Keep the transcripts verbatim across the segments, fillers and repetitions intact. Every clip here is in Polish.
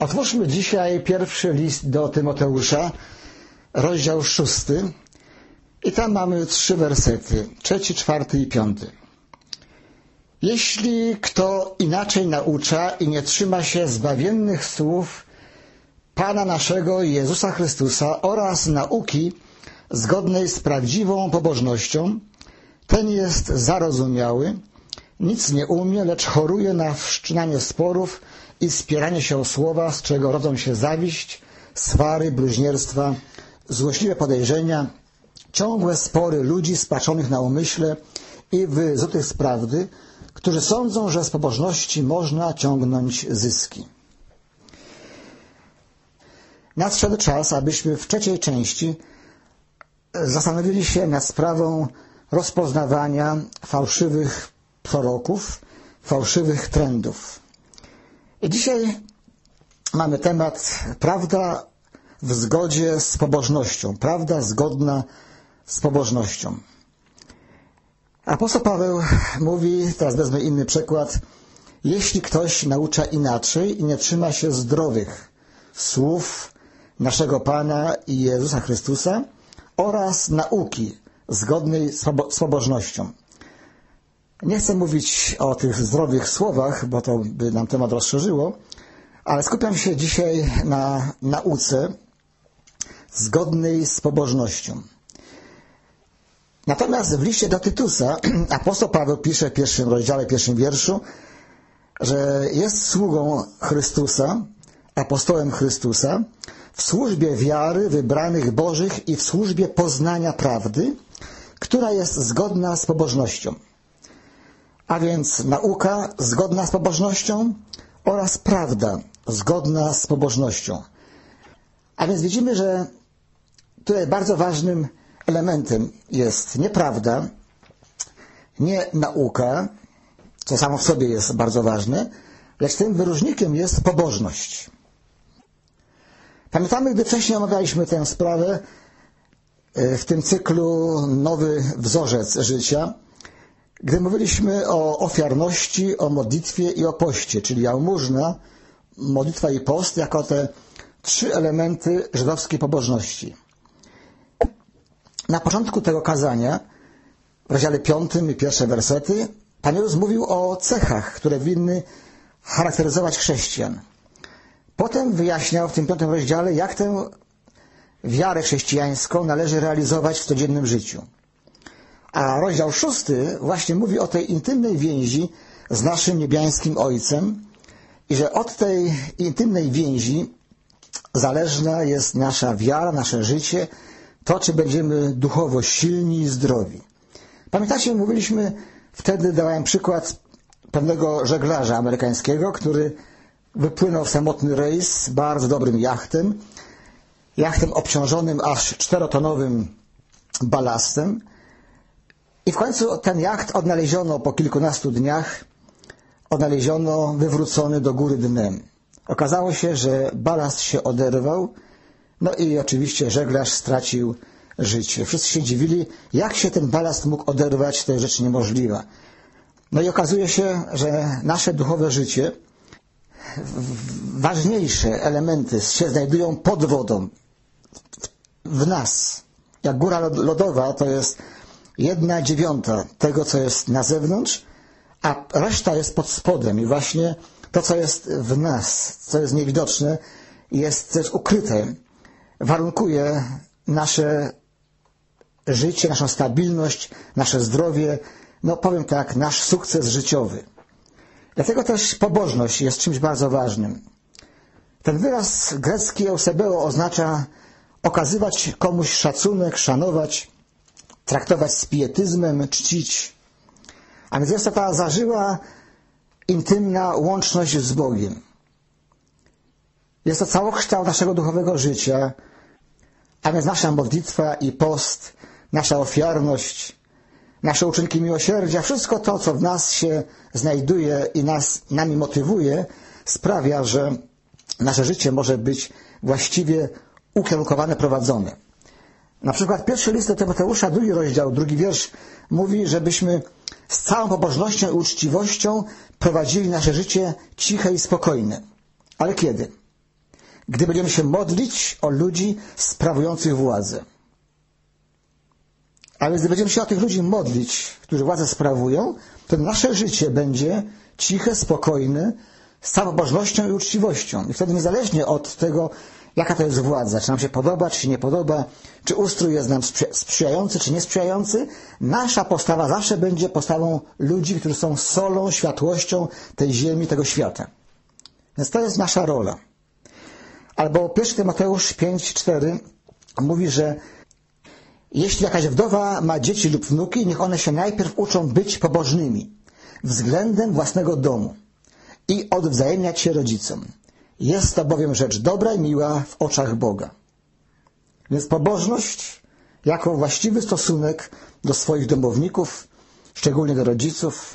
Otwórzmy dzisiaj pierwszy list do Tymoteusza, rozdział szósty. I tam mamy trzy wersety, trzeci, czwarty i piąty. Jeśli kto inaczej naucza i nie trzyma się zbawiennych słów Pana naszego Jezusa Chrystusa oraz nauki zgodnej z prawdziwą pobożnością, ten jest zarozumiały, nic nie umie, lecz choruje na wszczynanie sporów i spieranie się o słowa, z czego rodzą się zawiść, swary, bluźnierstwa, złośliwe podejrzenia, ciągłe spory ludzi spaczonych na umyśle i wyzutych z prawdy, którzy sądzą, że z pobożności można ciągnąć zyski. Nadszedł czas, abyśmy w trzeciej części zastanowili się nad sprawą rozpoznawania fałszywych proroków, fałszywych trendów. I dzisiaj mamy temat prawda w zgodzie z pobożnością, prawda zgodna z pobożnością. Apostoł Paweł mówi, teraz wezmę inny przykład, jeśli ktoś naucza inaczej i nie trzyma się zdrowych słów naszego Pana i Jezusa Chrystusa oraz nauki zgodnej z pobożnością. Nie chcę mówić o tych zdrowych słowach, bo to by nam temat rozszerzyło, ale skupiam się dzisiaj na nauce zgodnej z pobożnością. Natomiast w liście do Tytusa apostoł Paweł pisze w pierwszym rozdziale, pierwszym wierszu, że jest sługą Chrystusa, apostołem Chrystusa, w służbie wiary wybranych Bożych i w służbie poznania prawdy, która jest zgodna z pobożnością. A więc nauka zgodna z pobożnością oraz prawda zgodna z pobożnością. A więc widzimy, że tutaj bardzo ważnym elementem jest nie prawda, nie nauka, co samo w sobie jest bardzo ważne, lecz tym wyróżnikiem jest pobożność. Pamiętamy, gdy wcześniej omawialiśmy tę sprawę w tym cyklu Nowy wzorzec życia, gdy mówiliśmy o ofiarności, o modlitwie i o poście, czyli jałmużna, modlitwa i post jako te trzy elementy żydowskiej pobożności. Na początku tego kazania, w rozdziale piątym i pierwsze wersety, Pan Jezus mówił o cechach, które winny charakteryzować chrześcijan. Potem wyjaśniał w tym piątym rozdziale, jak tę wiarę chrześcijańską należy realizować w codziennym życiu. A rozdział szósty właśnie mówi o tej intymnej więzi z naszym niebiańskim Ojcem i że od tej intymnej więzi zależna jest nasza wiara, nasze życie, to, czy będziemy duchowo silni i zdrowi. Pamiętacie, mówiliśmy, wtedy dałem przykład pewnego żeglarza amerykańskiego, który wypłynął w samotny rejs bardzo dobrym jachtem, jachtem obciążonym aż czterotonowym balastem. I w końcu ten jacht odnaleziono po kilkunastu dniach, odnaleziono wywrócony do góry dnem. Okazało się, że balast się oderwał, no i oczywiście żeglarz stracił życie. Wszyscy się dziwili, jak się ten balast mógł oderwać, to jest rzecz niemożliwa. No i okazuje się, że nasze duchowe życie, ważniejsze elementy się znajdują pod wodą, w nas. Jak góra lodowa to jest jedna dziewiąta tego, co jest na zewnątrz, a reszta jest pod spodem. I właśnie to, co jest w nas, co jest niewidoczne, jest, co jest ukryte, warunkuje nasze życie, naszą stabilność, nasze zdrowie, no powiem tak, nasz sukces życiowy. Dlatego też pobożność jest czymś bardzo ważnym. Ten wyraz grecki eusebeo oznacza okazywać komuś szacunek, szanować, traktować z pietyzmem, czcić. A więc jest to ta zażyła, intymna łączność z Bogiem. Jest to całokształt naszego duchowego życia, a więc nasza modlitwa i post, nasza ofiarność, nasze uczynki miłosierdzia, wszystko to, co w nas się znajduje i nas nami motywuje, sprawia, że nasze życie może być właściwie ukierunkowane, prowadzone. Na przykład pierwszy list do Tymoteusza, drugi rozdział, drugi wiersz mówi, żebyśmy z całą pobożnością i uczciwością prowadzili nasze życie ciche i spokojne. Ale kiedy? gdy będziemy się modlić o ludzi sprawujących władzę. A więc gdy będziemy się o tych ludzi modlić, którzy władzę sprawują, to nasze życie będzie ciche, spokojne, z całą pobożnością i uczciwością. I wtedy niezależnie od tego, jaka to jest władza, czy nam się podoba, czy się nie podoba, czy ustrój jest nam sprzyjający, czy niesprzyjający, nasza postawa zawsze będzie postawą ludzi, którzy są solą, światłością tej ziemi, tego świata. Więc to jest nasza rola. Albo pierwszy Tymoteusz pięć cztery mówi, że jeśli jakaś wdowa ma dzieci lub wnuki, niech one się najpierw uczą być pobożnymi względem własnego domu i odwzajemniać się rodzicom. Jest to bowiem rzecz dobra i miła w oczach Boga. Więc pobożność jako właściwy stosunek do swoich domowników, szczególnie do rodziców.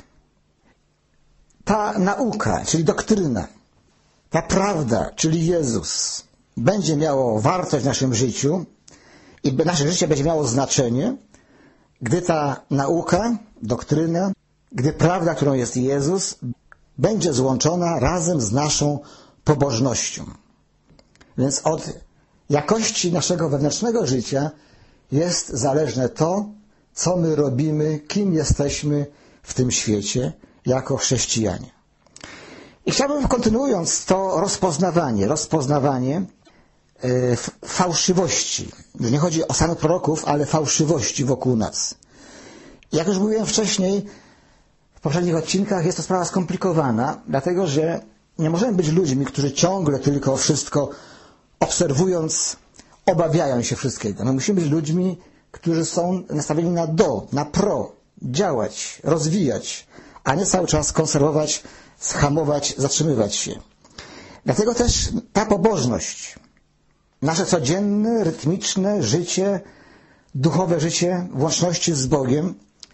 Ta nauka, czyli doktryna, ta prawda, czyli Jezus, będzie miało wartość w naszym życiu i nasze życie będzie miało znaczenie, gdy ta nauka, doktryna, gdy prawda, którą jest Jezus, będzie złączona razem z naszą pobożnością. Więc od jakości naszego wewnętrznego życia jest zależne to, co my robimy, kim jesteśmy w tym świecie jako chrześcijanie. I chciałbym, kontynuując to rozpoznawanie, rozpoznawanie yy, fałszywości. Nie chodzi o samych proroków, ale fałszywości wokół nas. Jak już mówiłem wcześniej, w poprzednich odcinkach, jest to sprawa skomplikowana, dlatego że nie możemy być ludźmi, którzy ciągle tylko wszystko obserwując, obawiają się wszystkiego. My musimy być ludźmi, którzy są nastawieni na do, na pro, działać, rozwijać, a nie cały czas konserwować, schamować, zatrzymywać się. Dlatego też ta pobożność, nasze codzienne, rytmiczne życie, duchowe życie w łączności z Bogiem,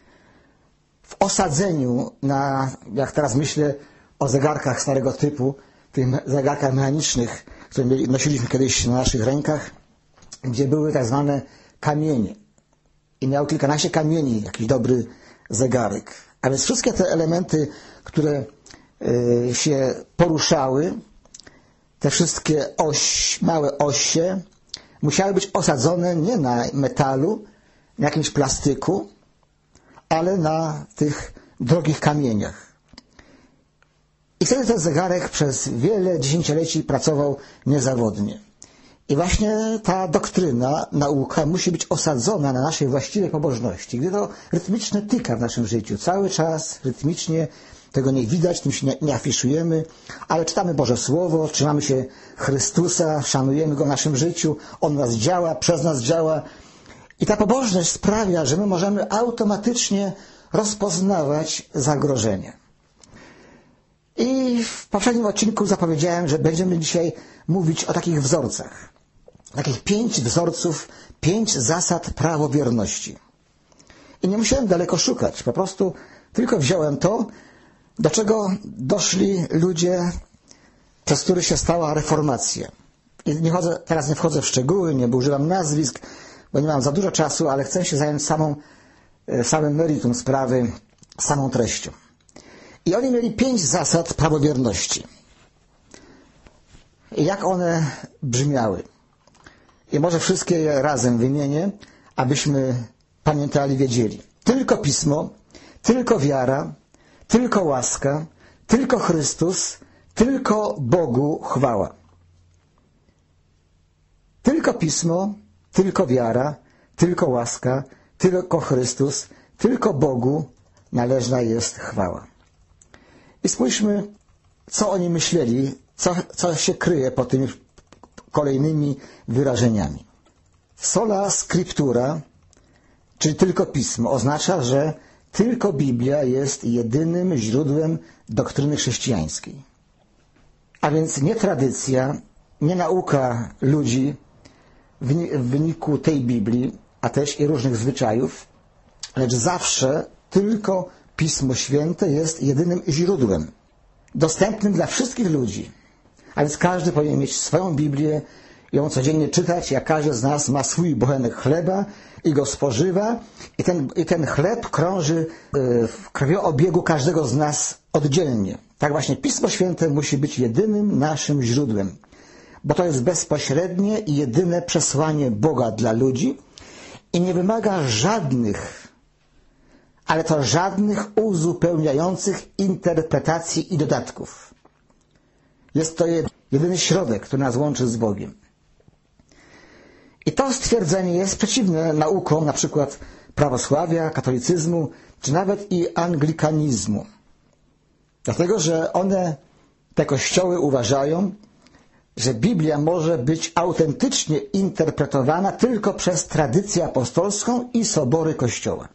w osadzeniu na, jak teraz myślę o zegarkach starego typu, tych zegarkach mechanicznych, które nosiliśmy kiedyś na naszych rękach, gdzie były tak zwane kamienie. I miał kilkanaście kamieni, jakiś dobry zegarek. A więc wszystkie te elementy, które y, się poruszały, te wszystkie oś, małe osie, musiały być osadzone nie na metalu, na jakimś plastyku, ale na tych drogich kamieniach. I wtedy ten zegarek przez wiele dziesięcioleci pracował niezawodnie. I właśnie ta doktryna, nauka musi być osadzona na naszej właściwej pobożności. Gdy to rytmicznie tyka w naszym życiu, cały czas rytmicznie, tego nie widać, tym się nie, nie afiszujemy, ale czytamy Boże Słowo, trzymamy się Chrystusa, szanujemy Go w naszym życiu, On nas działa, przez nas działa. I ta pobożność sprawia, że my możemy automatycznie rozpoznawać zagrożenie. I w poprzednim odcinku zapowiedziałem, że będziemy dzisiaj mówić o takich wzorcach. Takich pięć wzorców, pięć zasad prawowierności. I nie musiałem daleko szukać, po prostu tylko wziąłem to, do czego doszli ludzie, przez których się stała reformacja. I nie chodzę, teraz nie wchodzę w szczegóły, nie używam nazwisk, bo nie mam za dużo czasu, ale chcę się zająć samą, samym meritum sprawy, samą treścią. I oni mieli pięć zasad prawowierności. I jak one brzmiały? I może wszystkie je razem wymienię, abyśmy pamiętali, wiedzieli. Tylko Pismo, tylko wiara, tylko łaska, tylko Chrystus, tylko Bogu chwała. Tylko Pismo, tylko wiara, tylko łaska, tylko Chrystus, tylko Bogu należna jest chwała. I spójrzmy, co oni myśleli, co, co się kryje pod tymi kolejnymi wyrażeniami. Sola scriptura, czyli tylko Pismo, oznacza, że tylko Biblia jest jedynym źródłem doktryny chrześcijańskiej. A więc nie tradycja, nie nauka ludzi w wyniku tej Biblii, a też i różnych zwyczajów, lecz zawsze tylko Pismo Święte jest jedynym źródłem, dostępnym dla wszystkich ludzi. A więc każdy powinien mieć swoją Biblię, ją codziennie czytać, jak każdy z nas ma swój bochenek chleba i go spożywa. I ten, i ten chleb krąży w krwioobiegu każdego z nas oddzielnie. Tak właśnie Pismo Święte musi być jedynym naszym źródłem. bo to jest bezpośrednie i jedyne przesłanie Boga dla ludzi i nie wymaga żadnych, ale to żadnych uzupełniających interpretacji i dodatków. Jest to jedyny środek, który nas łączy z Bogiem. I to stwierdzenie jest przeciwne naukom na przykład prawosławia, katolicyzmu, czy nawet i anglikanizmu. Dlatego, że one, te kościoły, uważają, że Biblia może być autentycznie interpretowana tylko przez tradycję apostolską i sobory Kościoła.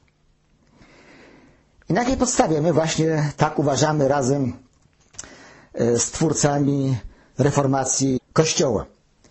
I na jakiej podstawie my właśnie tak uważamy razem z twórcami reformacji Kościoła?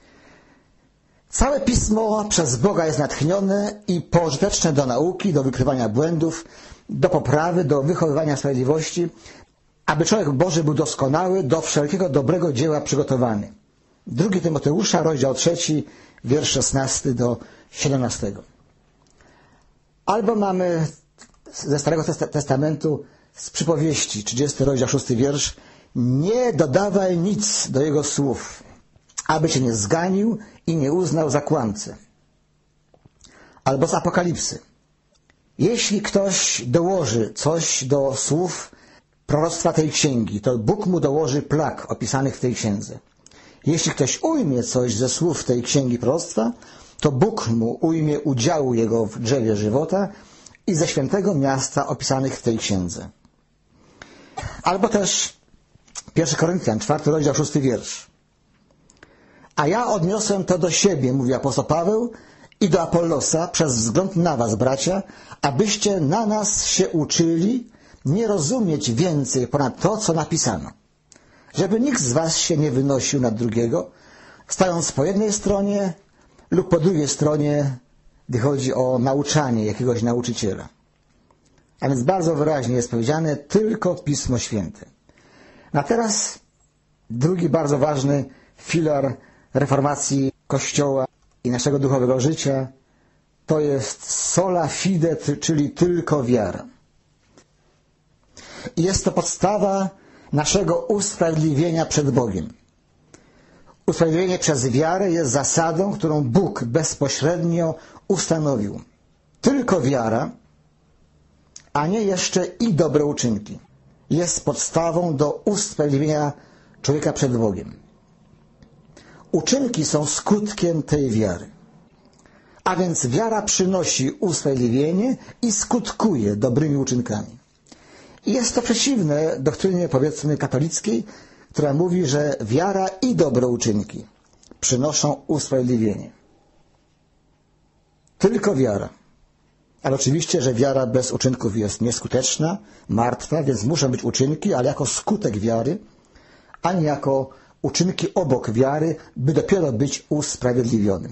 Całe Pismo przez Boga jest natchnione i pożyteczne do nauki, do wykrywania błędów, do poprawy, do wychowywania sprawiedliwości, aby człowiek Boży był doskonały, do wszelkiego dobrego dzieła przygotowany. Drugi Tymoteusza, rozdział trzeci, wiersz szesnasty do siedemnastego. Albo mamy ze Starego Testamentu z Przypowieści, trzydziesty rozdział, szósty wiersz: nie dodawaj nic do jego słów, aby cię nie zganił i nie uznał za kłamcę. Albo z Apokalipsy: jeśli ktoś dołoży coś do słów proroctwa tej księgi, to Bóg mu dołoży plag opisanych w tej księdze. Jeśli ktoś ujmie coś ze słów tej księgi proroctwa, to Bóg mu ujmie udziału jego w drzewie żywota i ze świętego miasta opisanych w tej księdze. Albo też pierwszy Koryntian, czwarty rozdział, szósty wiersz. A ja odniosłem to do siebie, mówi apostoł Paweł, i do Apollosa przez wzgląd na was, bracia, abyście na nas się uczyli nie rozumieć więcej ponad to, co napisano. Żeby nikt z was się nie wynosił nad drugiego, stając po jednej stronie lub po drugiej stronie, gdy chodzi o nauczanie jakiegoś nauczyciela. A więc bardzo wyraźnie jest powiedziane tylko Pismo Święte. A teraz drugi bardzo ważny filar reformacji Kościoła i naszego duchowego życia to jest sola fide, czyli tylko wiara. I jest to podstawa naszego usprawiedliwienia przed Bogiem. Usprawiedliwienie przez wiarę jest zasadą, którą Bóg bezpośrednio ustanowił. Tylko wiara, a nie jeszcze i dobre uczynki, jest podstawą do usprawiedliwienia człowieka przed Bogiem. Uczynki są skutkiem tej wiary. A więc wiara przynosi usprawiedliwienie i skutkuje dobrymi uczynkami. I jest to przeciwne doktrynie, powiedzmy, katolickiej, która mówi, że wiara i dobre uczynki przynoszą usprawiedliwienie. Tylko wiara. Ale oczywiście, że wiara bez uczynków jest nieskuteczna, martwa, więc muszą być uczynki, ale jako skutek wiary, a nie jako uczynki obok wiary, by dopiero być usprawiedliwionym.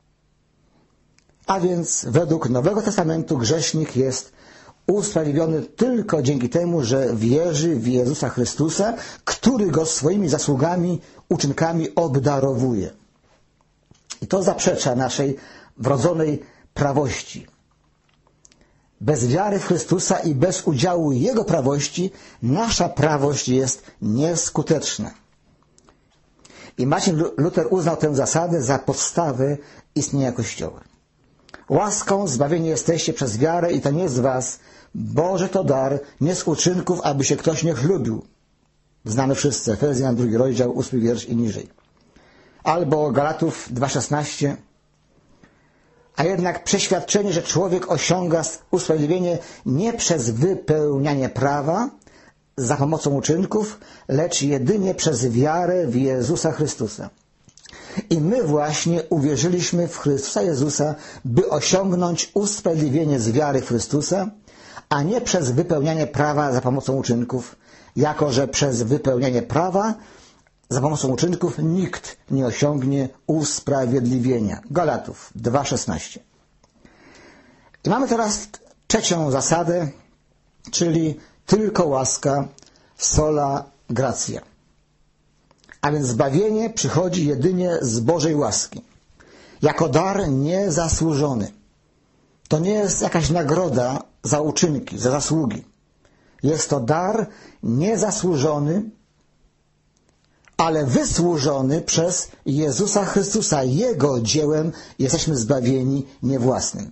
A więc według Nowego Testamentu grzesznik jest usprawiedliwiony tylko dzięki temu, że wierzy w Jezusa Chrystusa, który go swoimi zasługami, uczynkami obdarowuje. I to zaprzecza naszej wrodzonej prawości. Bez wiary w Chrystusa i bez udziału Jego prawości nasza prawość jest nieskuteczna. I Marcin Luther uznał tę zasadę za podstawę istnienia Kościoła. Łaską zbawieni jesteście przez wiarę i to nie z was, Boże to dar, nie z uczynków, aby się ktoś nie chlubił. Znamy wszyscy, Efezjan, drugi rozdział, ósmy wiersz i niżej. Albo Galatów dwa szesnaście. A jednak przeświadczenie, że człowiek osiąga usprawiedliwienie nie przez wypełnianie prawa za pomocą uczynków, lecz jedynie przez wiarę w Jezusa Chrystusa. I my właśnie uwierzyliśmy w Chrystusa Jezusa, by osiągnąć usprawiedliwienie z wiary w Chrystusa, a nie przez wypełnianie prawa za pomocą uczynków, jako że przez wypełnianie prawa za pomocą uczynków nikt nie osiągnie usprawiedliwienia. Galatów dwa szesnaście. I mamy teraz trzecią zasadę, czyli tylko łaska, sola gratia. A więc zbawienie przychodzi jedynie z Bożej łaski. Jako dar niezasłużony. To nie jest jakaś nagroda za uczynki, za zasługi. Jest to dar niezasłużony, ale wysłużony przez Jezusa Chrystusa. Jego dziełem jesteśmy zbawieni, nie własnym.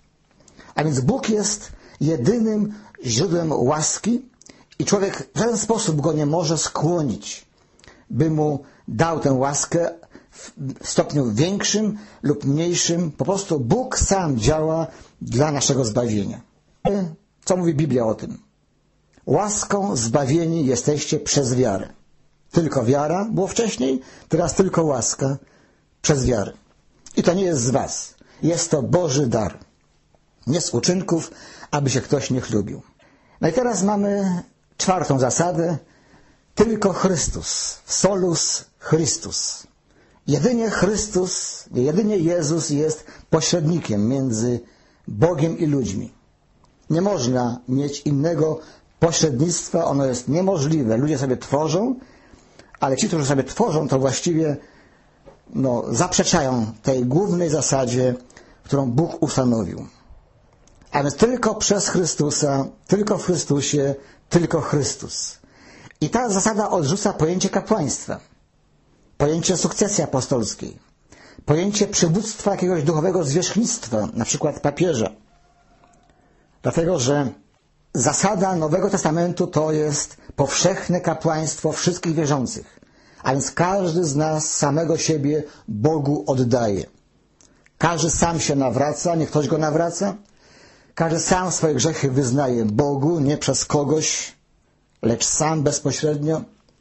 A więc Bóg jest jedynym źródłem łaski i człowiek w żaden sposób go nie może skłonić, by mu dał tę łaskę w stopniu większym lub mniejszym. Po prostu Bóg sam działa dla naszego zbawienia. Co mówi Biblia o tym? Łaską zbawieni jesteście przez wiarę. Tylko wiara było wcześniej, teraz tylko łaska przez wiarę. I to nie jest z was. Jest to Boży dar. Nie z uczynków, aby się ktoś nie chlubił. No i teraz mamy czwartą zasadę. Tylko Chrystus. Solus Christus. Jedynie Chrystus, jedynie Jezus jest pośrednikiem między Bogiem i ludźmi. Nie można mieć innego pośrednictwa, ono jest niemożliwe. Ludzie sobie tworzą, ale ci, którzy sobie tworzą, to właściwie no, zaprzeczają tej głównej zasadzie, którą Bóg ustanowił. A więc tylko przez Chrystusa, tylko w Chrystusie, tylko Chrystus. I ta zasada odrzuca pojęcie kapłaństwa, pojęcie sukcesji apostolskiej, pojęcie przywództwa jakiegoś duchowego zwierzchnictwa, na przykład papieża. Dlatego, że zasada Nowego Testamentu to jest powszechne kapłaństwo wszystkich wierzących. A więc każdy z nas samego siebie Bogu oddaje. Każdy sam się nawraca, nie ktoś go nawraca. Każdy sam swoje grzechy wyznaje Bogu, nie przez kogoś, lecz sam bezpośrednio.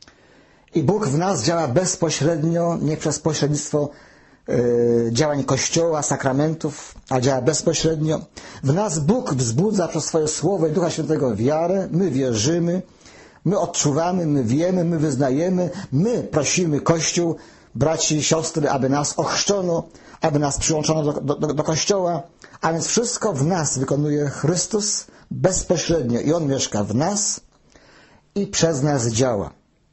I Bóg w nas działa bezpośrednio, nie przez pośrednictwo yy, działań Kościoła, sakramentów, a działa bezpośrednio. W nas Bóg wzbudza przez swoje Słowo i Ducha Świętego wiarę, my wierzymy, my odczuwamy, my wiemy, my wyznajemy, my prosimy Kościół, braci i siostry, aby nas ochrzczono, aby nas przyłączono do, do, do Kościoła, a więc wszystko w nas wykonuje Chrystus bezpośrednio i On mieszka w nas i przez nas działa.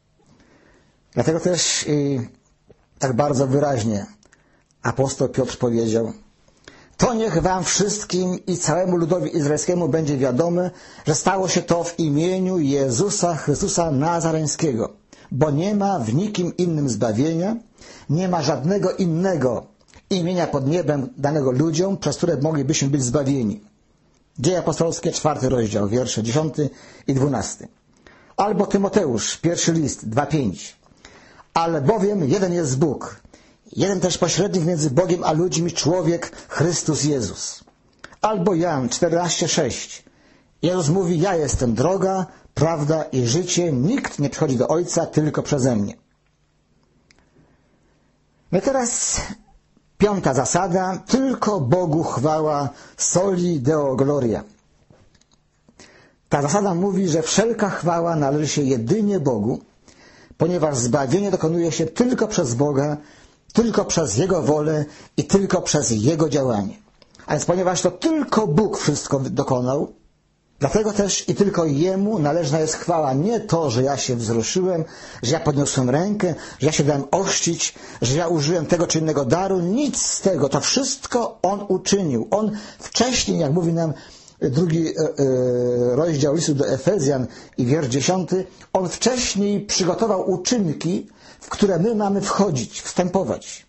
Dlatego też i tak bardzo wyraźnie apostoł Piotr powiedział: to niech wam wszystkim i całemu ludowi izraelskiemu będzie wiadome, że stało się to w imieniu Jezusa Chrystusa Nazareńskiego, bo nie ma w nikim innym zbawienia, nie ma żadnego innego imienia pod niebem danego ludziom, przez które moglibyśmy być zbawieni. Dzieje apostolskie, czwarty rozdział, wiersze dziesiąty i dwunasty. Albo Tymoteusz, pierwszy list, dwa pięć. Ale bowiem jeden jest Bóg, jeden też pośrednik między Bogiem a ludźmi, człowiek Chrystus Jezus. Albo Jan czternaście sześć. Jezus mówi: ja jestem droga, prawda i życie, nikt nie przychodzi do Ojca tylko przeze mnie. No i teraz piąta zasada, tylko Bogu chwała, soli deo gloria. Ta zasada mówi, że wszelka chwała należy się jedynie Bogu, ponieważ zbawienie dokonuje się tylko przez Boga, tylko przez Jego wolę i tylko przez Jego działanie. A więc ponieważ to tylko Bóg wszystko dokonał, dlatego też i tylko Jemu należna jest chwała. Nie to, że ja się wzruszyłem, że ja podniosłem rękę, że ja się dałem ochrzcić, że ja użyłem tego czy innego daru. Nic z tego. To wszystko On uczynił. On wcześniej, jak mówi nam drugi e, e, rozdział listu do Efezjan i wiersz dziesiąty, On wcześniej przygotował uczynki, w które my mamy wchodzić, wstępować.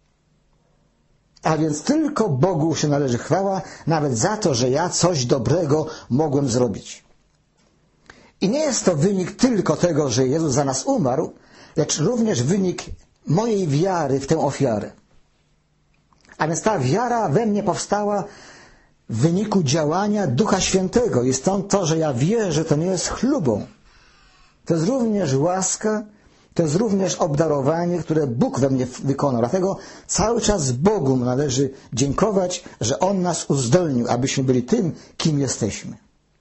A więc tylko Bogu się należy chwała, nawet za to, że ja coś dobrego mogłem zrobić. I nie jest to wynik tylko tego, że Jezus za nas umarł, lecz również wynik mojej wiary w tę ofiarę. A więc ta wiara we mnie powstała w wyniku działania Ducha Świętego. I stąd to, że ja wierzę, to nie jest chlubą. To jest również łaska, to jest również obdarowanie, które Bóg we mnie wykonał. Dlatego cały czas Bogu należy dziękować, że On nas uzdolnił, abyśmy byli tym, kim jesteśmy.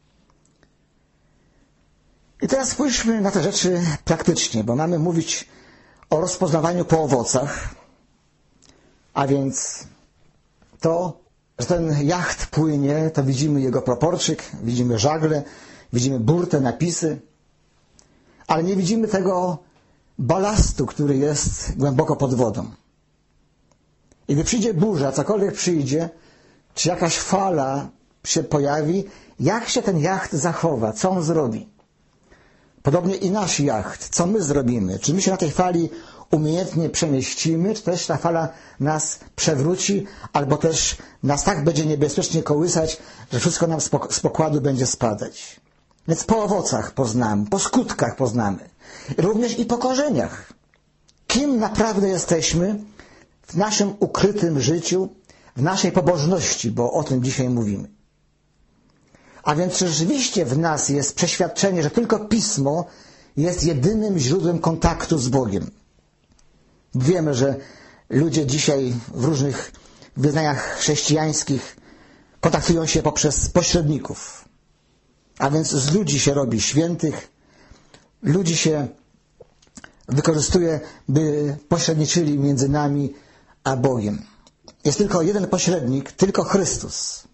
I teraz spójrzmy na te rzeczy praktycznie, bo mamy mówić o rozpoznawaniu po owocach, a więc to, że ten jacht płynie, to widzimy jego proporczyk, widzimy żagle, widzimy burtę, napisy, ale nie widzimy tego balastu, który jest głęboko pod wodą. I gdy przyjdzie burza, cokolwiek przyjdzie, czy jakaś fala się pojawi, jak się ten jacht zachowa, co on zrobi? Podobnie i nasz jacht. Co my zrobimy? Czy my się na tej fali umiejętnie przemieścimy, czy też ta fala nas przewróci, albo też nas tak będzie niebezpiecznie kołysać, że wszystko nam z pokładu będzie spadać. Więc po owocach poznamy, po skutkach poznamy. Również i po korzeniach. Kim naprawdę jesteśmy w naszym ukrytym życiu, w naszej pobożności, bo o tym dzisiaj mówimy. A więc rzeczywiście w nas jest przeświadczenie, że tylko Pismo jest jedynym źródłem kontaktu z Bogiem. Wiemy, że ludzie dzisiaj w różnych wyznaniach chrześcijańskich kontaktują się poprzez pośredników. A więc z ludzi się robi świętych, ludzi się wykorzystuje, by pośredniczyli między nami a Bogiem. Jest tylko jeden pośrednik, tylko Chrystus.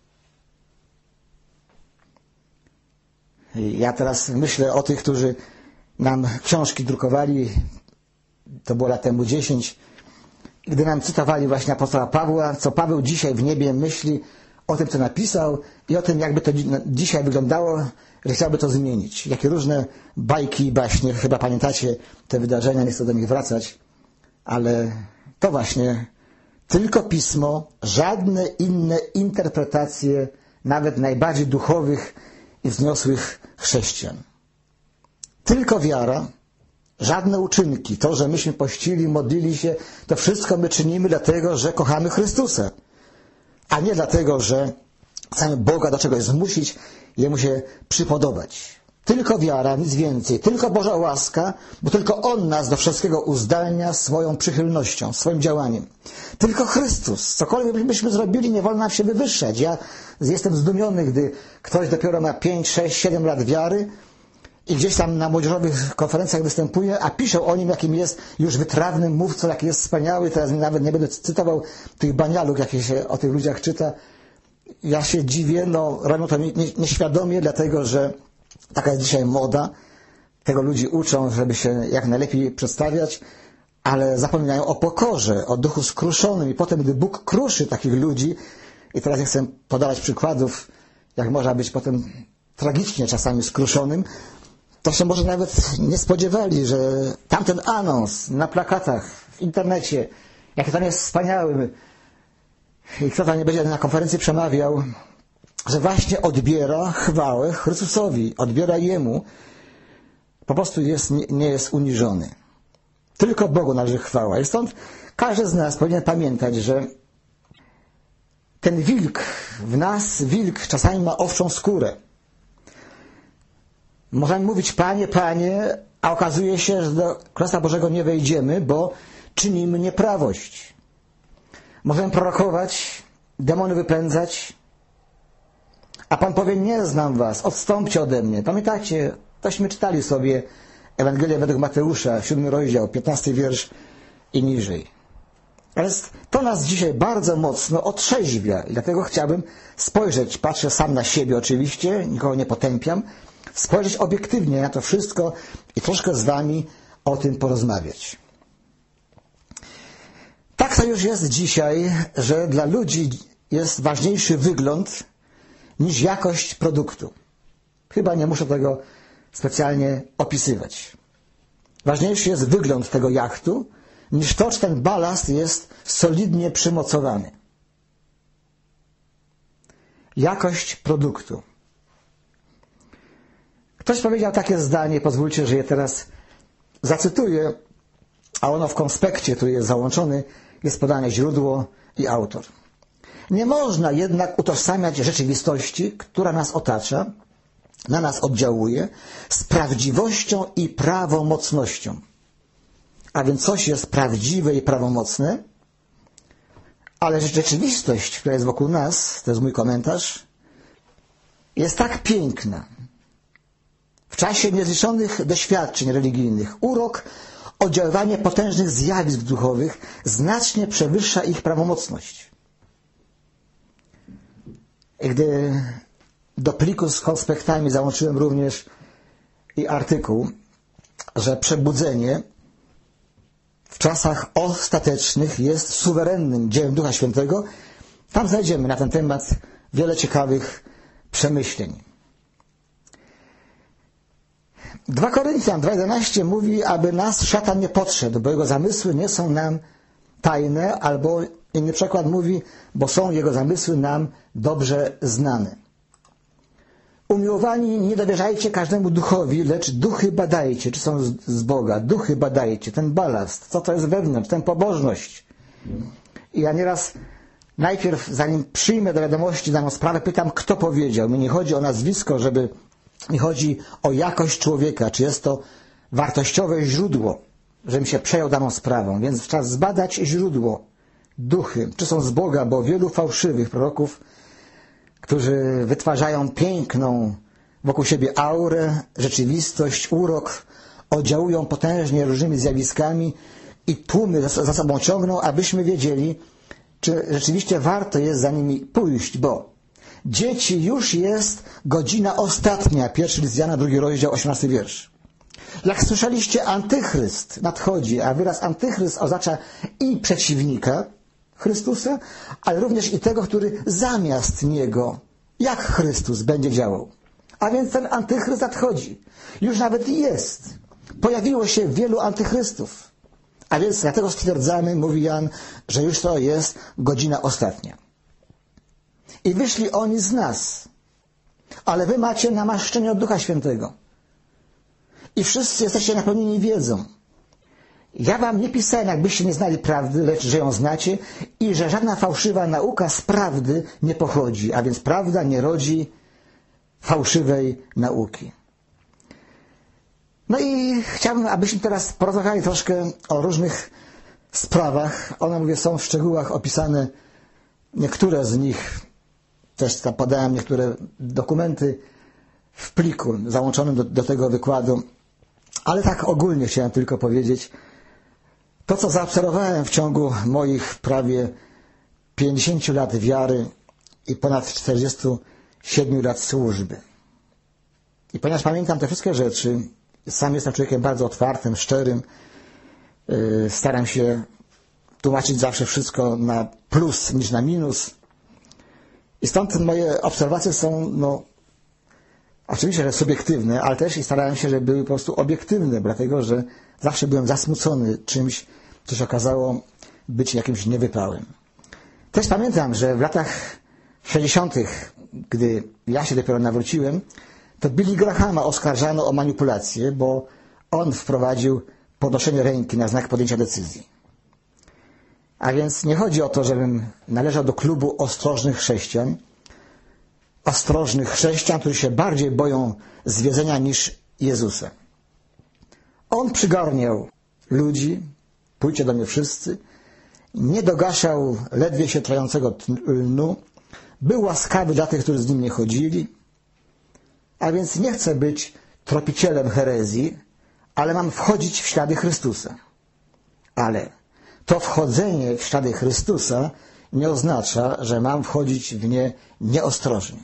Ja teraz myślę o tych, którzy nam książki drukowali, to było lat temu dziesięć, gdy nam cytowali właśnie apostoła Pawła, co Paweł dzisiaj w niebie myśli o tym, co napisał i o tym, jakby to dzisiaj wyglądało, że chciałby to zmienić. Jakie różne bajki i baśnie, chyba pamiętacie te wydarzenia, nie chcę do nich wracać, ale to właśnie tylko Pismo, żadne inne interpretacje, nawet najbardziej duchowych i wzniosłych chrześcijan. Tylko wiara, żadne uczynki, to, że myśmy pościli, modlili się, to wszystko my czynimy dlatego, że kochamy Chrystusa, a nie dlatego, że chcemy Boga do czegoś zmusić, Jemu się przypodobać. Tylko wiara, nic więcej, tylko Boża łaska, bo tylko On nas do wszystkiego uzdalnia swoją przychylnością, swoim działaniem. Tylko Chrystus. Cokolwiek byśmy zrobili, nie wolno nam się wywyższać. Ja jestem zdumiony, gdy ktoś dopiero ma pięć, sześć, siedem lat wiary i gdzieś tam na młodzieżowych konferencjach występuje, a piszą o nim, jakim jest już wytrawnym mówcą, jaki jest wspaniały. Teraz nawet nie będę cytował tych banialuk, jakie się o tych ludziach czyta. Ja się dziwię, no robią to nieświadomie, dlatego że taka jest dzisiaj moda. Tego ludzi uczą, żeby się jak najlepiej przedstawiać, ale zapominają o pokorze, o duchu skruszonym. I potem, gdy Bóg kruszy takich ludzi, i teraz nie chcę podawać przykładów, jak można być potem tragicznie czasami skruszonym, to się może nawet nie spodziewali, że tamten anons na plakatach, w internecie, jaki tam jest wspaniały, i kto tam nie będzie na konferencji przemawiał, że właśnie odbiera chwałę Chrystusowi, odbiera Jemu, po prostu jest, nie jest uniżony. Tylko Bogu należy chwała. I stąd każdy z nas powinien pamiętać, że ten wilk w nas, wilk czasami ma owczą skórę. Możemy mówić Panie, Panie, a okazuje się, że do Królestwa Bożego nie wejdziemy, bo czynimy nieprawość. Możemy prorokować, demony wypędzać, a Pan powie, nie znam was, odstąpcie ode mnie. Pamiętacie, tośmy czytali sobie Ewangelię według Mateusza, siódmy rozdział, piętnasty wiersz i niżej. Ale to nas dzisiaj bardzo mocno otrzeźwia i dlatego chciałbym spojrzeć, patrzę sam na siebie oczywiście, nikogo nie potępiam, spojrzeć obiektywnie na to wszystko i troszkę z wami o tym porozmawiać. Tak to już jest dzisiaj, że dla ludzi jest ważniejszy wygląd niż jakość produktu. Chyba nie muszę tego specjalnie opisywać. Ważniejszy jest wygląd tego jachtu, niż to, czy ten balast jest solidnie przymocowany. Jakość produktu. Ktoś powiedział takie zdanie, pozwólcie, że je teraz zacytuję, a ono w konspekcie, który jest załączony, jest podane źródło i autor. Nie można jednak utożsamiać rzeczywistości, która nas otacza, na nas oddziałuje, z prawdziwością i prawomocnością. A więc coś jest prawdziwe i prawomocne, ale rzeczywistość, która jest wokół nas, to jest mój komentarz, jest tak piękna. W czasie niezliczonych doświadczeń religijnych urok, oddziaływanie potężnych zjawisk duchowych znacznie przewyższa ich prawomocność. Gdy do pliku z konspektami załączyłem również i artykuł, że przebudzenie w czasach ostatecznych jest suwerennym dziełem Ducha Świętego, tam znajdziemy na ten temat wiele ciekawych przemyśleń. Druga Koryntian dwa jedenaście mówi, aby nas szatan nie podszedł, bo jego zamysły nie są nam tajne, albo inny przykład mówi, bo są jego zamysły nam dobrze znane. Umiłowani, nie dowierzajcie każdemu duchowi, lecz duchy badajcie, czy są z Boga. Duchy badajcie, ten balast, co to jest wewnątrz, tę pobożność. I ja nieraz najpierw, zanim przyjmę do wiadomości daną sprawę, pytam, kto powiedział. Mi nie chodzi o nazwisko, żeby nie chodzi o jakość człowieka, czy jest to wartościowe źródło, żebym się przejął daną sprawą. Więc trzeba zbadać źródło, duchy, czy są z Boga, bo wielu fałszywych proroków, którzy wytwarzają piękną wokół siebie aurę, rzeczywistość, urok, oddziałują potężnie różnymi zjawiskami i tłumy za sobą ciągną, abyśmy wiedzieli, czy rzeczywiście warto jest za nimi pójść, bo dzieci, już jest godzina ostatnia. Pierwszy list Jana, drugi rozdział, osiemnasty wiersz. Jak słyszeliście, antychryst nadchodzi, a wyraz antychryst oznacza i przeciwnika Chrystusa, ale również i tego, który zamiast Niego, jak Chrystus, będzie działał. A więc ten antychryst nadchodzi. Już nawet jest. Pojawiło się wielu antychrystów. A więc dlatego stwierdzamy, mówi Jan, że już to jest godzina ostatnia. I wyszli oni z nas. Ale wy macie namaszczenie od Ducha Świętego. I wszyscy jesteście napełnieni wiedzą. Ja wam nie pisałem, jakbyście nie znali prawdy, lecz że ją znacie i że żadna fałszywa nauka z prawdy nie pochodzi, a więc prawda nie rodzi fałszywej nauki. No i chciałbym, abyśmy teraz porozmawiali troszkę o różnych sprawach. One, mówię, są w szczegółach opisane, niektóre z nich, też podałem niektóre dokumenty w pliku załączonym do, do tego wykładu, ale tak ogólnie chciałem tylko powiedzieć, to, co zaobserwowałem w ciągu moich prawie pięćdziesięciu lat wiary i ponad czterdziestu siedmiu lat służby. I ponieważ pamiętam te wszystkie rzeczy, sam jestem człowiekiem bardzo otwartym, szczerym, yy, staram się tłumaczyć zawsze wszystko na plus niż na minus. I stąd moje obserwacje są, no, oczywiście, że subiektywne, ale też i starałem się, żeby były po prostu obiektywne, dlatego że zawsze byłem zasmucony czymś, co się okazało być jakimś niewypałem. Też pamiętam, że w latach sześćdziesiątych, gdy ja się dopiero nawróciłem, to Billy Grahama oskarżano o manipulację, bo on wprowadził podnoszenie ręki na znak podjęcia decyzji. A więc nie chodzi o to, żebym należał do klubu ostrożnych chrześcijan, ostrożnych chrześcijan, którzy się bardziej boją zwiedzenia niż Jezusa. On przygarniał ludzi, pójdźcie do mnie wszyscy, nie dogaszał ledwie się trwającego lnu, był łaskawy dla tych, którzy z nim nie chodzili, a więc nie chcę być tropicielem herezji, ale mam wchodzić w ślady Chrystusa. Ale to wchodzenie w ślady Chrystusa nie oznacza, że mam wchodzić w nie nieostrożnie.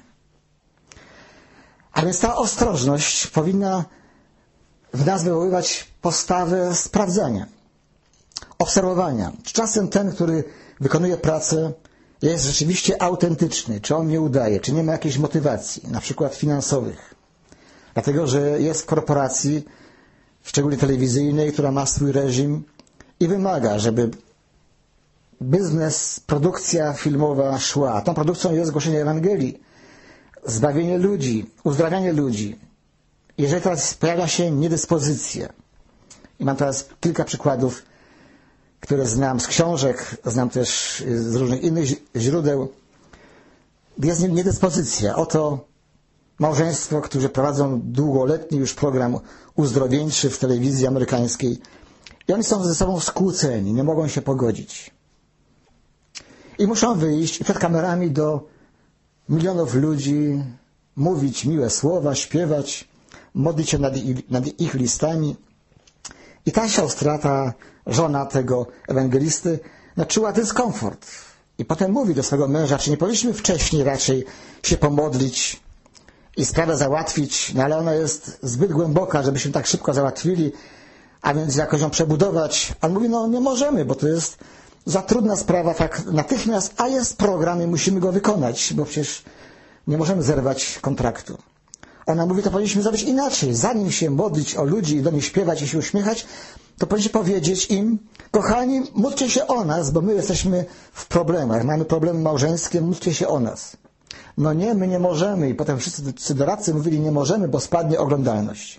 A więc ta ostrożność powinna w nas wywoływać postawę sprawdzania, obserwowania. Czy czasem ten, który wykonuje pracę, jest rzeczywiście autentyczny, czy on nie udaje, czy nie ma jakiejś motywacji, na przykład finansowych. Dlatego, że jest w korporacji, szczególnie telewizyjnej, która ma swój reżim i wymaga, żeby biznes, produkcja filmowa szła. Tą produkcją jest głoszenie Ewangelii, zbawienie ludzi, uzdrawianie ludzi. Jeżeli teraz pojawia się niedyspozycja, i mam teraz kilka przykładów, które znam z książek, znam też z różnych innych źródeł, jest niedyspozycja. Oto małżeństwo, którzy prowadzą długoletni już program uzdrowieńczy w telewizji amerykańskiej i oni są ze sobą skłóceni, nie mogą się pogodzić. I muszą wyjść przed kamerami do milionów ludzi, mówić miłe słowa, śpiewać, modlić się nad ich, nad ich listami. I ta siostra, ta żona tego ewangelisty, no, czuła dyskomfort. I potem mówi do swego męża, czy nie powinniśmy wcześniej raczej się pomodlić i sprawę załatwić, no ale ona jest zbyt głęboka, żebyśmy tak szybko załatwili, a więc jakoś ją przebudować. A on mówi, no nie możemy, bo to jest za trudna sprawa tak natychmiast, a jest program i musimy go wykonać, bo przecież nie możemy zerwać kontraktu. Ona mówi, to powinniśmy zrobić inaczej. Zanim się modlić o ludzi i do nich śpiewać i się uśmiechać, to powinniśmy powiedzieć im, kochani, módlcie się o nas, bo my jesteśmy w problemach, mamy problemy małżeńskie, módlcie się o nas. No nie, my nie możemy. I potem wszyscy doradcy mówili, nie możemy, bo spadnie oglądalność.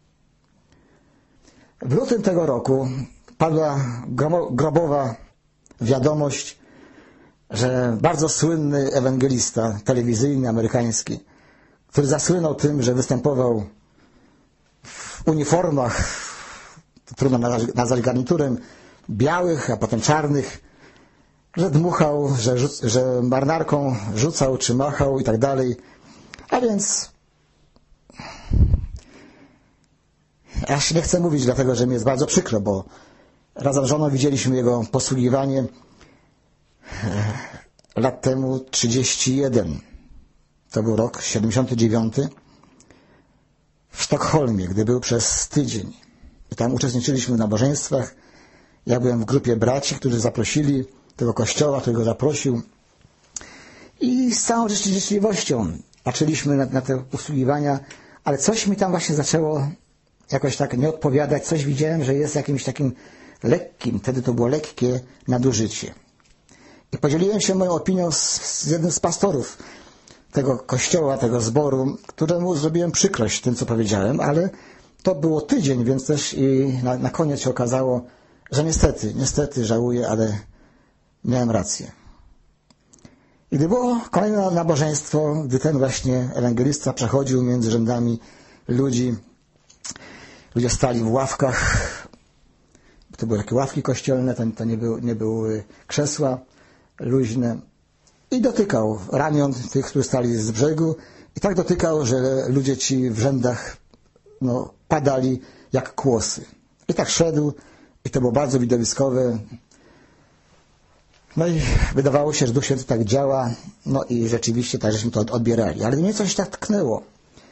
W lutym tego roku padła grobowa wiadomość, że bardzo słynny ewangelista telewizyjny, amerykański, który zasłynął tym, że występował w uniformach, trudno nazwać garniturem, białych, a potem czarnych, że dmuchał, że, że marynarką rzucał czy machał i tak dalej. A więc aż nie chcę mówić, dlatego że mi jest bardzo przykro, bo razem z żoną widzieliśmy jego posługiwanie lat temu trzydzieści jeden. To był rok siedemdziesiąty dziewiąty w Sztokholmie, gdy był przez tydzień. I tam uczestniczyliśmy w nabożeństwach. Ja byłem w grupie braci, którzy zaprosili tego kościoła, który go zaprosił. I z całą życzliwością patrzyliśmy na, na te usługiwania, ale coś mi tam właśnie zaczęło jakoś tak nie odpowiadać. Coś widziałem, że jest jakimś takim lekkim, wtedy to było lekkie nadużycie. I podzieliłem się moją opinią z, z jednym z pastorów tego kościoła, tego zboru, któremu zrobiłem przykrość tym, co powiedziałem, ale to było tydzień, więc też i na, na koniec się okazało, że niestety, niestety żałuję, ale miałem rację. I gdy było kolejne nabożeństwo, gdy ten właśnie ewangelista przechodził między rzędami ludzi, ludzie stali w ławkach, to były takie ławki kościelne, to, to nie, był, nie były krzesła luźne, i dotykał ramion tych, którzy stali z brzegu, i tak dotykał, że ludzie ci w rzędach no, padali jak kłosy. I tak szedł, i to było bardzo widowiskowe. No i wydawało się, że Duch Święty tak działa, no i rzeczywiście tak żeśmy to odbierali. Ale mnie coś tak tknęło.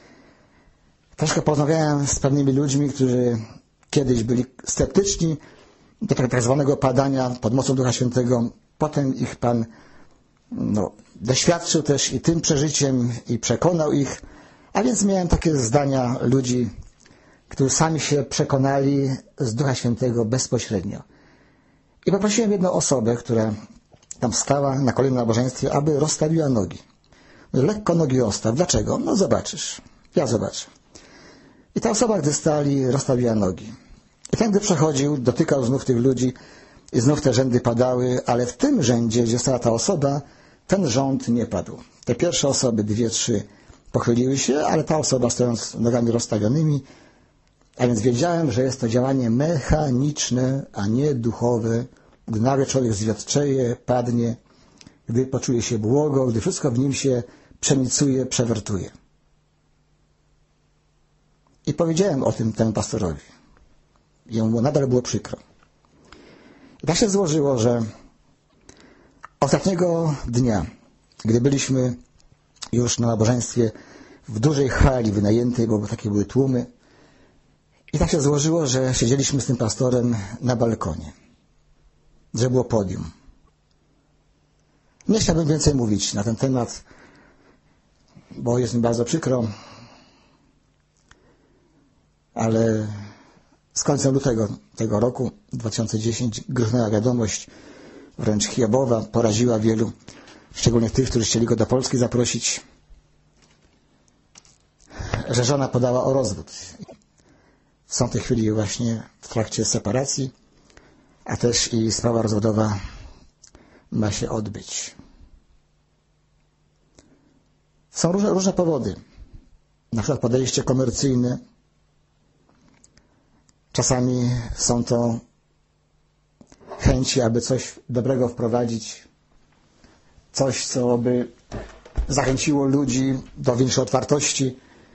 Troszkę porozmawiałem z pewnymi ludźmi, którzy kiedyś byli sceptyczni do tak, tak zwanego padania pod mocą Ducha Świętego. Potem ich Pan no, doświadczył też i tym przeżyciem i przekonał ich. A więc miałem takie zdania ludzi, którzy sami się przekonali z Ducha Świętego bezpośrednio. I poprosiłem jedną osobę, która tam stała na kolejnym nabożeństwie, aby rozstawiła nogi. Lekko nogi rozstaw. Dlaczego? No zobaczysz. Ja zobaczę. I ta osoba, gdy stali, rozstawiła nogi. I ten, gdy przechodził, dotykał znów tych ludzi i znów te rzędy padały, ale w tym rzędzie, gdzie stała ta osoba, ten rząd nie padł. Te pierwsze osoby, dwie, trzy, pochyliły się, ale ta osoba stojąc nogami rozstawionymi, a więc wiedziałem, że jest to działanie mechaniczne, a nie duchowe, gdy nagle człowiek zwiadczeje, padnie, gdy poczuje się błogo, gdy wszystko w nim się przenicuje, przewertuje. I powiedziałem o tym temu pastorowi. Jemu nadal było przykro. I tak się złożyło, że ostatniego dnia, gdy byliśmy już na nabożeństwie w dużej hali wynajętej, bo takie były tłumy, i tak się złożyło, że siedzieliśmy z tym pastorem na balkonie, że było podium. Nie chciałbym więcej mówić na ten temat, bo jest mi bardzo przykro, ale z końcem lutego tego roku, dwa tysiące dziesiątego, gruchnęła wiadomość, wręcz hierowa, poraziła wielu, szczególnie tych, którzy chcieli go do Polski zaprosić, że żona podała o rozwód. Są w tej chwili właśnie w trakcie separacji, a też i sprawa rozwodowa ma się odbyć. Są różne, różne powody. Na przykład podejście komercyjne. Czasami są to chęci, aby coś dobrego wprowadzić, coś, co by zachęciło ludzi do większej otwartości.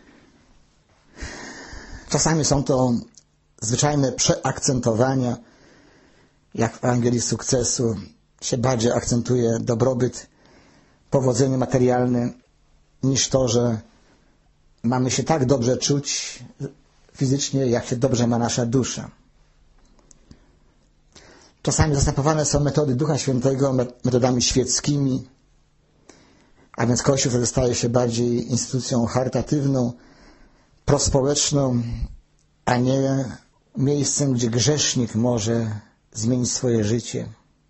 Czasami są to zwyczajne przeakcentowania, jak w Ewangelii Sukcesu się bardziej akcentuje dobrobyt, powodzenie materialne, niż to, że mamy się tak dobrze czuć fizycznie, jak się dobrze ma nasza dusza. Czasami zastępowane są metody Ducha Świętego metodami świeckimi, a więc Kościół wtedy staje się bardziej instytucją charytatywną, prospołeczną, a nie miejscem, gdzie grzesznik może zmienić swoje życie.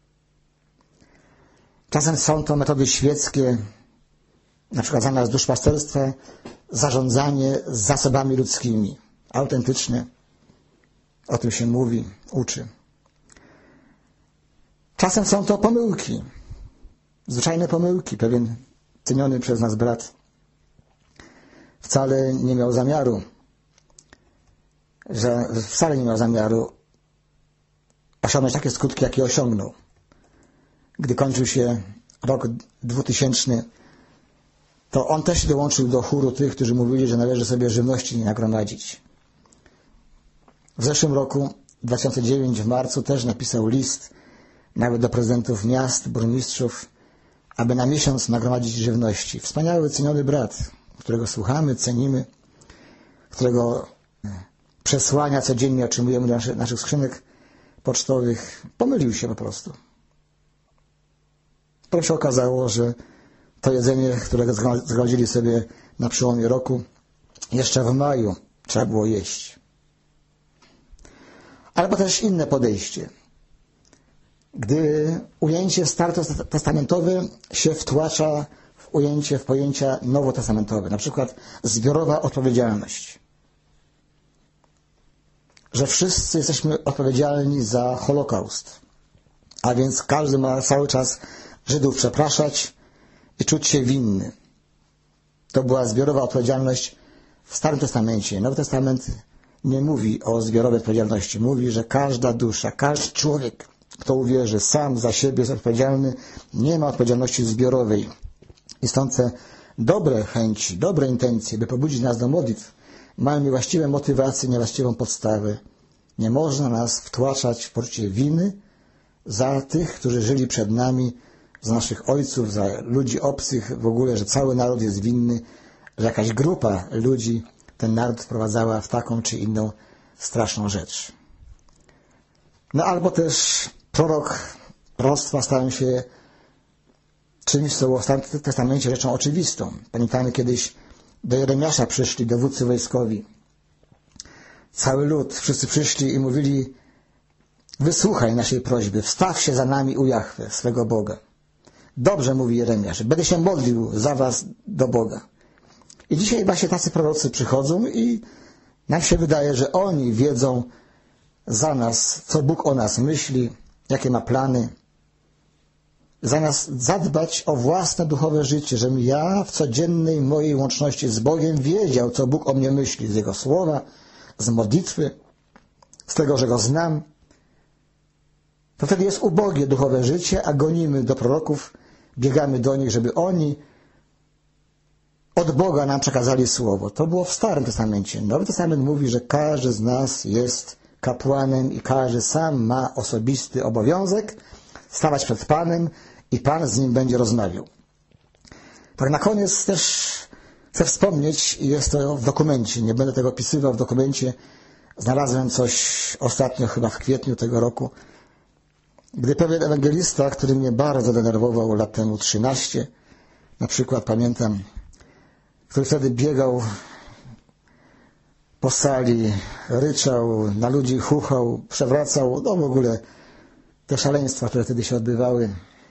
Czasem są to metody świeckie, na przykład zamiast duszpasterstwa zarządzanie zasobami ludzkimi. Autentyczne. O tym się mówi, uczy. Czasem są to pomyłki. Zwyczajne pomyłki. Pewien ceniony przez nas brat wcale nie miał zamiaru, że wcale nie miał zamiaru osiągnąć takie skutki, jakie osiągnął. Gdy kończył się rok dwutysięczny, to on też dołączył do chóru tych, którzy mówili, że należy sobie żywności nie nagromadzić. W zeszłym roku, dwa tysiące dziewiątym, w marcu, też napisał list nawet do prezydentów miast, burmistrzów, aby na miesiąc nagromadzić żywności. Wspaniały, ceniony brat, którego słuchamy, cenimy, którego przesłania codziennie otrzymujemy do naszych, naszych skrzynek pocztowych. Pomylił się po prostu. Potem się okazało, że to jedzenie, którego zgromadzili sobie na przełomie roku, jeszcze w maju trzeba było jeść. Albo też inne podejście. Gdy ujęcie starotestamentowe się wtłacza w ujęcie, w pojęcia nowotestamentowe, na przykład zbiorowa odpowiedzialność. Że wszyscy jesteśmy odpowiedzialni za Holokaust, a więc każdy ma cały czas Żydów przepraszać i czuć się winny. To była zbiorowa odpowiedzialność w Starym Testamencie. Nowy Testament nie mówi o zbiorowej odpowiedzialności. Mówi, że każda dusza, każdy człowiek, kto uwierzy, sam za siebie jest odpowiedzialny, nie ma odpowiedzialności zbiorowej. I stąd te dobre chęci, dobre intencje, by pobudzić nas do modlitw, mają niewłaściwe motywacje, niewłaściwą podstawę. Nie można nas wtłaczać w poczucie winy za tych, którzy żyli przed nami, za naszych ojców, za ludzi obcych, w ogóle, że cały naród jest winny, że jakaś grupa ludzi ten naród wprowadzała w taką czy inną straszną rzecz. No albo też prorok, proroctwa stają się czymś, co było w Starym Testamencie rzeczą oczywistą. Pamiętamy, kiedyś do Jeremiasza przyszli dowódcy wojskowi. Cały lud, wszyscy przyszli i mówili: wysłuchaj naszej prośby, wstaw się za nami u Jahwe, swego Boga. Dobrze, mówi Jeremiasz, będę się modlił za was do Boga. I dzisiaj właśnie tacy prorocy przychodzą i nam się wydaje, że oni wiedzą za nas, co Bóg o nas myśli, jakie ma plany. Zamiast zadbać o własne duchowe życie, żebym ja w codziennej mojej łączności z Bogiem wiedział, co Bóg o mnie myśli, z Jego słowa, z modlitwy, z tego, że Go znam, to wtedy jest ubogie duchowe życie, a gonimy do proroków, biegamy do nich, żeby oni od Boga nam przekazali słowo. To było w Starym Testamencie. Nowy Testament mówi, że każdy z nas jest kapłanem i każdy sam ma osobisty obowiązek stawać przed Panem i Pan z nim będzie rozmawiał. Tak na koniec też chcę wspomnieć, i jest to w dokumencie, nie będę tego opisywał w dokumencie, znalazłem coś ostatnio, chyba w kwietniu tego roku, gdy pewien ewangelista, który mnie bardzo denerwował lat temu trzynaście, na przykład pamiętam, który wtedy biegał po sali, ryczał, na ludzi chuchał, przewracał, no w ogóle te szaleństwa, które wtedy się odbywały.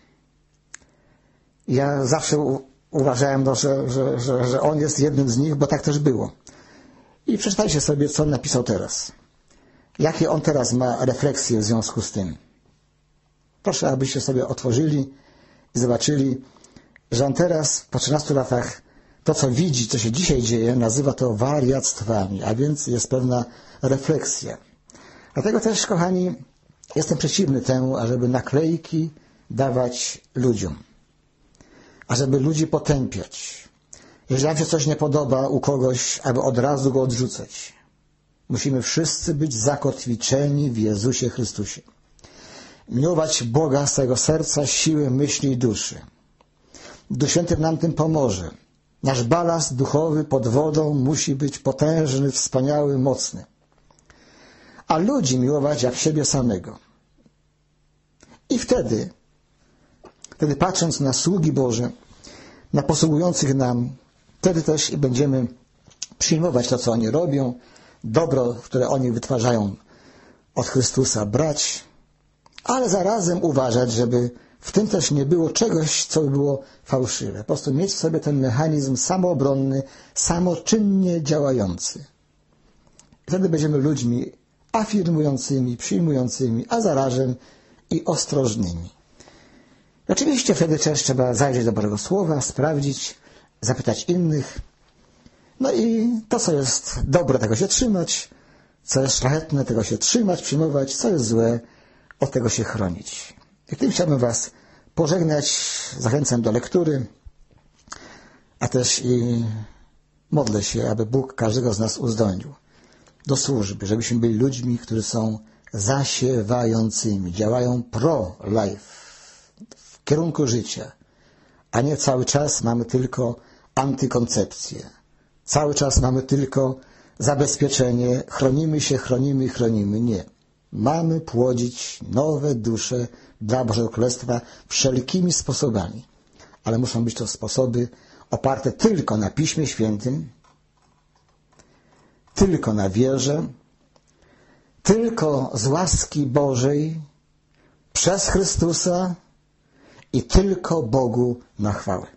Ja zawsze u, uważałem, no, że, że, że, że on jest jednym z nich, bo tak też było. I przeczytajcie sobie, co on napisał teraz. Jakie on teraz ma refleksje w związku z tym. Proszę, abyście sobie otworzyli i zobaczyli, że on teraz, po trzynastu latach, to, co widzi, co się dzisiaj dzieje, nazywa to wariactwami, a więc jest pewna refleksja. Dlatego też, kochani, jestem przeciwny temu, ażeby naklejki dawać ludziom, ażeby ludzi potępiać. Jeżeli nam się coś nie podoba u kogoś, aby od razu go odrzucać. Musimy wszyscy być zakotwiczeni w Jezusie Chrystusie. Miłować Boga z całego serca, siły, myśli i duszy. Duch Święty nam tym pomoże. Nasz balast duchowy pod wodą musi być potężny, wspaniały, mocny. A ludzi miłować jak siebie samego. I wtedy, wtedy patrząc na sługi Boże, na posługujących nam, wtedy też i będziemy przyjmować to, co oni robią, dobro, które oni wytwarzają, od Chrystusa brać, ale zarazem uważać, żeby w tym też nie było czegoś, co by było fałszywe. Po prostu mieć w sobie ten mechanizm samoobronny, samoczynnie działający. Wtedy będziemy ludźmi afirmującymi, przyjmującymi, a zarazem i ostrożnymi. Oczywiście wtedy też trzeba zajrzeć do Bożego Słowa, sprawdzić, zapytać innych. No i to, co jest dobre, tego się trzymać, co jest szlachetne, tego się trzymać, przyjmować, co jest złe, od tego się chronić. I tym chciałbym Was pożegnać, zachęcam do lektury, a też i modlę się, aby Bóg każdego z nas uzdolnił do służby, żebyśmy byli ludźmi, którzy są zasiewającymi, działają pro-life, w kierunku życia, a nie cały czas mamy tylko antykoncepcję. Cały czas mamy tylko zabezpieczenie, chronimy się, chronimy i chronimy. Nie. Mamy płodzić nowe dusze dla Bożego Królestwa wszelkimi sposobami. Ale muszą być to sposoby oparte tylko na Piśmie Świętym, tylko na wierze, tylko z łaski Bożej, przez Chrystusa i tylko Bogu na chwałę.